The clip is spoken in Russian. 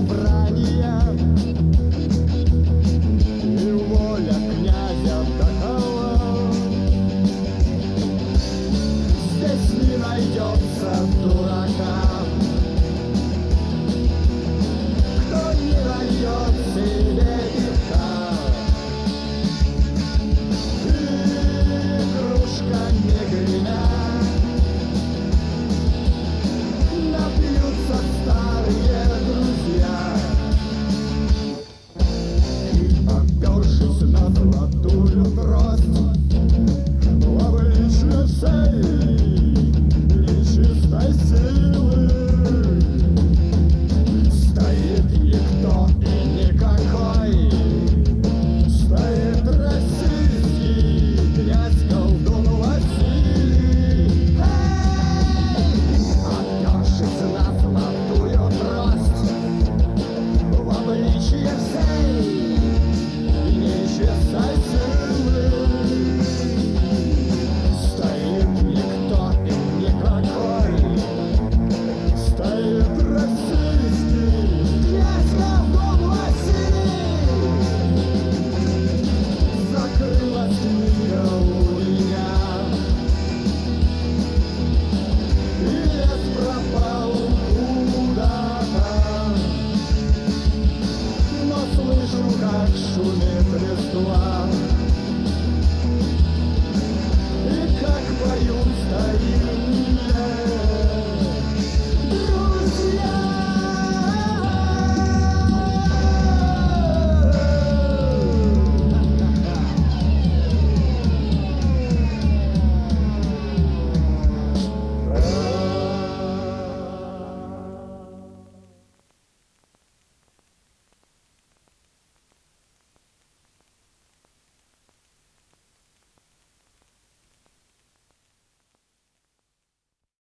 собрания, и воля князя такова. Здесь не найдется дурака, кто не дает себе греха. И кружка не гремя, напьются старые друзья. И, опершись на золотую трость, в обличье всей нечистой силы, стоит никто и никакой, стоит российский князь-колдун Василий. Опершись на золотую трость, в обличье всей нечистой силы, стоит никто и никакой, стоит российский князь-колдун Василий. Закрылась книга у меня, и лес пропал куда-то, но слышу, как шумит листва.